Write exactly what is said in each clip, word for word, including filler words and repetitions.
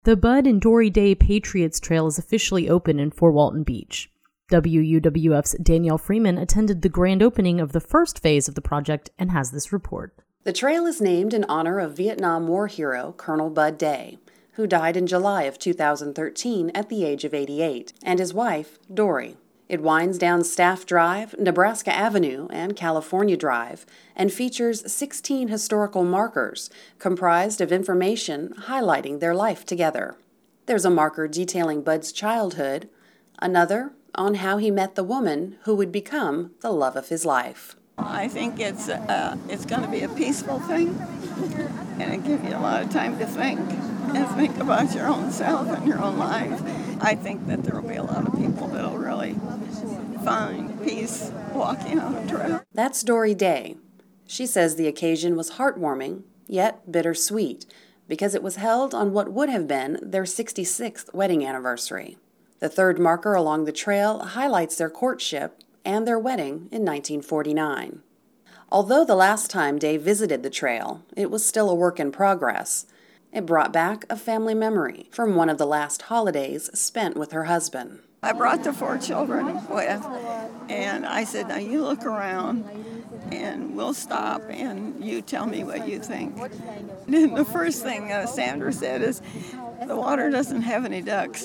The Bud and Dory Day Patriots Trail is officially open in Fort Walton Beach. W U W F's Danielle Freeman attended the grand opening of the first phase of the project and has this report. The trail is named in honor of Vietnam War hero Colonel Bud Day, who died in July of two thousand thirteen at the age of eighty-eight, and his wife, Dory. It winds down Staff Drive, Nebraska Avenue, and California Drive, and features sixteen historical markers comprised of information highlighting their life together. There's a marker detailing Bud's childhood, another on how he met the woman who would become the love of his life. I think it's uh, it's going to be a peaceful thing, and it gives you a lot of time to think and think about your own self and your own life. I think that there will be a lot of people that will really find peace walking on a trail. That's Dory Day. She says the occasion was heartwarming, yet bittersweet, because it was held on what would have been their sixty-sixth wedding anniversary. The third marker along the trail highlights their courtship and their wedding in nineteen forty-nine. Although the last time Day visited the trail, it was still a work in progress. It brought back a family memory from one of the last holidays spent with her husband. I brought the four children with, and I said, now you look around, and we'll stop, and you tell me what you think. And the first thing uh, Sandra said is, the water doesn't have any ducks.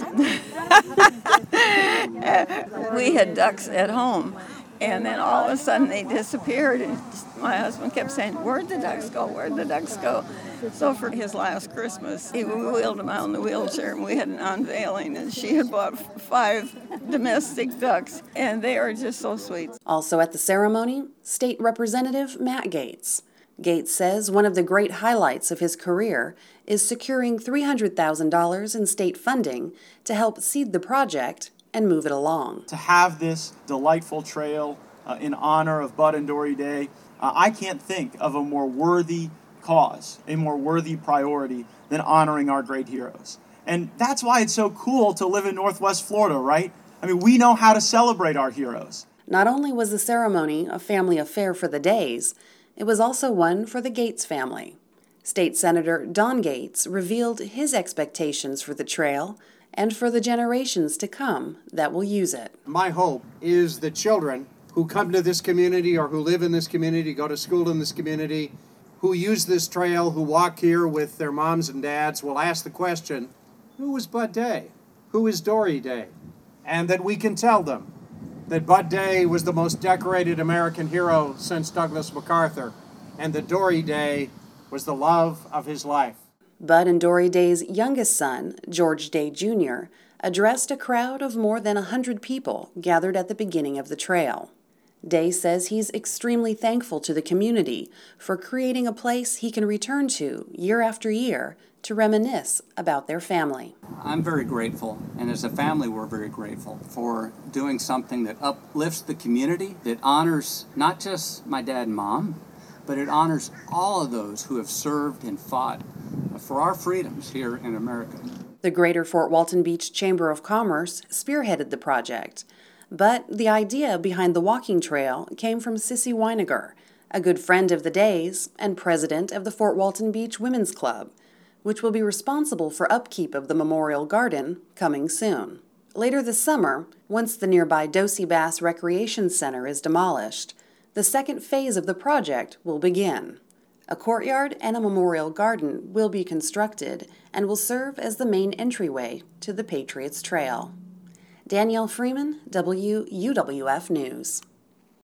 We had ducks at home, and then all of a sudden they disappeared, and my husband kept saying, where'd the ducks go, where'd the ducks go? So for his last Christmas, he wheeled him out in the wheelchair, and we had an unveiling, and she had bought five domestic ducks, and they are just so sweet. Also at the ceremony, State Representative Matt Gaetz. Gaetz says one of the great highlights of his career is securing three hundred thousand dollars in state funding to help seed the project and move it along. To have this delightful trail uh, in honor of Bud and Dory Day, uh, I can't think of a more worthy cause, a more worthy priority than honoring our great heroes. And that's why it's so cool to live in Northwest Florida, right? I mean, we know how to celebrate our heroes. Not only was the ceremony a family affair for the Days, it was also one for the Gaetz family. State Senator Don Gaetz revealed his expectations for the trail and for the generations to come that will use it. My hope is that children who come to this community or who live in this community, go to school in this community, who use this trail, who walk here with their moms and dads, will ask the question, who was Bud Day? Who is Dory Day? And that we can tell them that Bud Day was the most decorated American hero since Douglas MacArthur, and that Dory Day was the love of his life. Bud and Dory Day's youngest son, George Day Junior, addressed a crowd of more than one hundred people gathered at the beginning of the trail. Day says he's extremely thankful to the community for creating a place he can return to year after year to reminisce about their family. I'm very grateful, and as a family we're very grateful for doing something that uplifts the community, that honors not just my dad and mom, but it honors all of those who have served and fought for our freedoms here in America. The Greater Fort Walton Beach Chamber of Commerce spearheaded the project, but the idea behind the walking trail came from Sissy Weiniger, a good friend of the Days and president of the Fort Walton Beach Women's Club, which will be responsible for upkeep of the Memorial Garden coming soon. Later this summer, once the nearby Dosey Bass Recreation Center is demolished, the second phase of the project will begin. A courtyard and a memorial garden will be constructed and will serve as the main entryway to the Patriots Trail. Danielle Freeman, W U W F News.